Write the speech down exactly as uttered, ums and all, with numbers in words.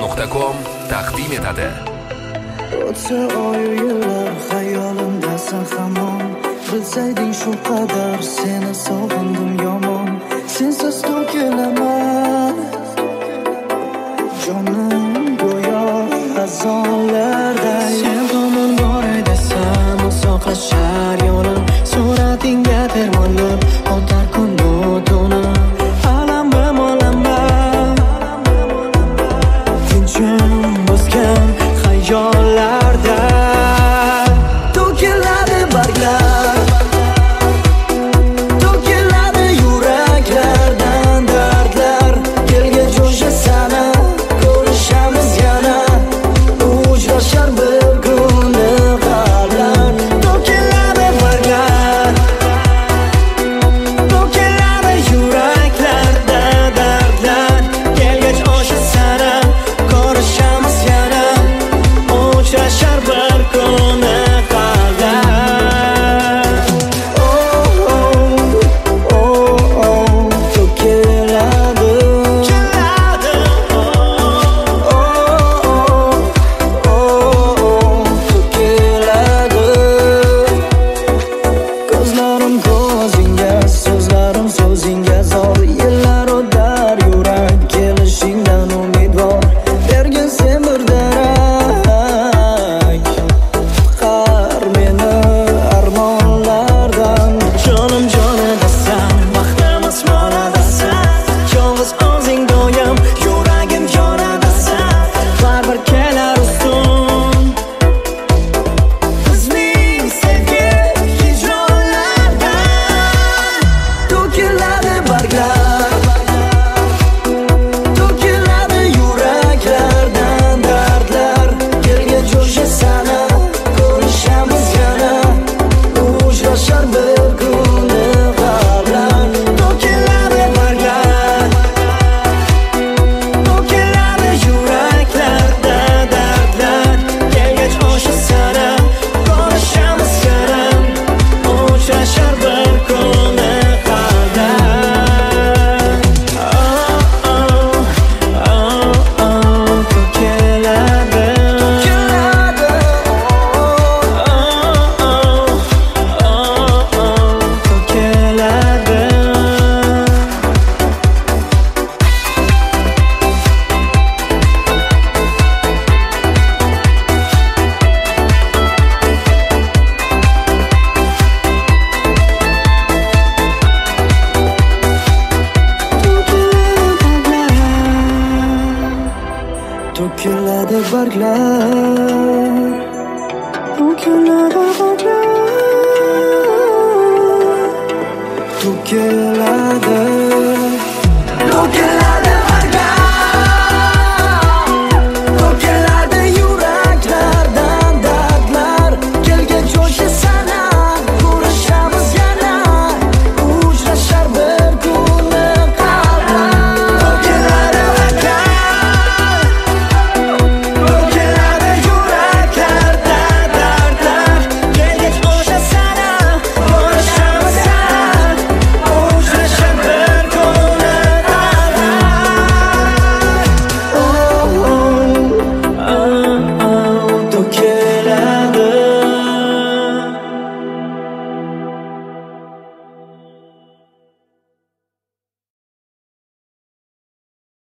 nuqta com taqdim etadi. O'tsa oyu yillar xayolimdasan hamon, bilsayding shu qadar seni sog'indim yomon. Sensiz to'kilaman jonim go'yo xazonlarday. Sen tomon boray desam uzoqlashar yo'lim, suratingga termilib o'tar kunu tuni. Alam bilan tinchim bosgan xayollarda to'kiladi barglar, to'kiladi yuraklardan dardlar. Kelgach o'sha sana ko'rishamiz yana, uchrashar bir kuni qalblar. To'kiladi barglar, to'kiladi yuraklarda dardlar. Kelgach o'sha sana ko'rishamiz yana, uchrashar bir kuni qalblar. Oh oh oh oh to'kiladi, oh oh oh oh to'kiladi. Ko'zlarim ko'zingga, so'zlarim so'zingga zor. Yillar o'tar yurak kelishingdan umidvor. Bergin sen bir darak, qutqar meni armonlardan. Jonim jonidasan, baxtimiz monadasan, yolg'iz o'zing doim yuragim yonadasan. Baribir kelar ustun bizning sevgi hijronlardan. To'kiladi barglar, to'kiladi yuraklardan dardlar. Kelgach o'sha sana ko'rishamiz yana, uchrashar bir kuni qalblar. To'kiladi barglar, to'kiladi yuraklarda dardlar. Kelgach o'sha sana ko'rishamiz yana, uchrashar bir kuni qalblar. Oh oh oh oh to'kiladi, to'kiladi, oh oh oh oh to'kiladi. To'kiladi barglar, to'kiladi barglar, to'kiladi, to'kiladi.